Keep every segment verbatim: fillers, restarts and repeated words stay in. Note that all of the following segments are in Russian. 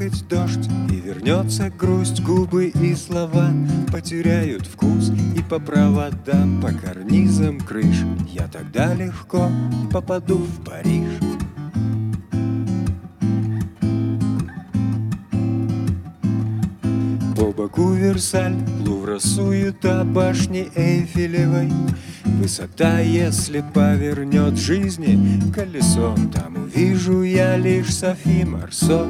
капать дождь, и вернется грусть. Губы и слова потеряют вкус, и по проводам, по карнизам крыш я тогда легко попаду в Париж. По боку Версаль, Лувра, суета башни Эйфелевой. Высота, если повернет жизни колесо, там увижу я лишь Софи Марсо.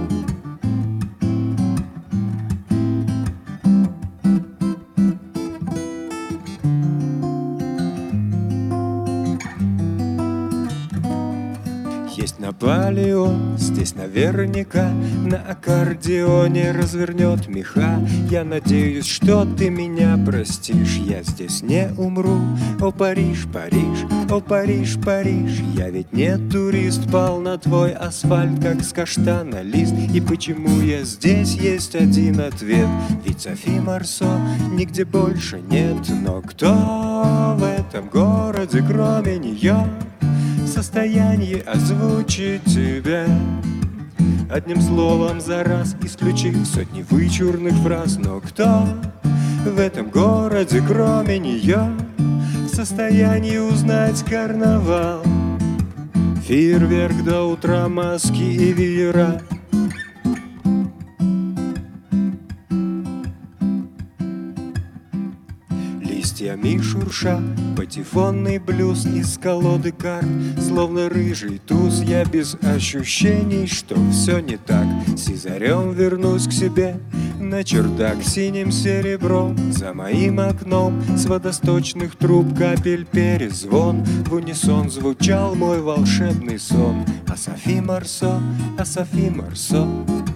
Есть Наполеон, здесь наверняка на аккордеоне развернет меха. Я надеюсь, что ты меня простишь, я здесь не умру. О, Париж, Париж, о, Париж, Париж, я ведь не турист, пал на твой асфальт, как с каштана лист. И почему я здесь, есть один ответ: ведь Софи Марсо нигде больше нет. Но кто в этом городе, кроме нее, в состоянии озвучить тебя одним словом за раз, исключив сотни вычурных фраз? Но кто в этом городе, кроме нее, в состоянии узнать карнавал, фейерверк до утра, маски и веера? Листьями шурша патефонный блюз из колоды карт, словно рыжий туз, я без ощущений, что все не так. Сизарем вернусь к себе на чердак синим серебром. За моим окном с водосточных труб капель перезвон. В унисон звучал мой волшебный сон. А Софи Марсо, а Софи Марсо.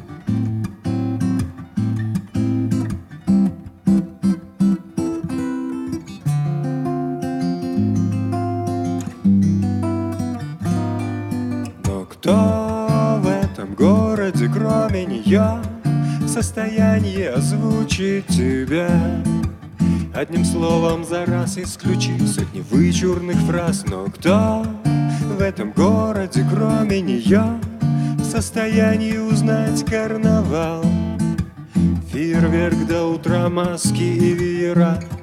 Кто в этом городе, кроме нее, в состоянии озвучить тебя одним словом за раз, исключив сотни вычурных фраз? Но кто в этом городе, кроме нее, в состоянии узнать карнавал, фейерверк до утра, маски и веера?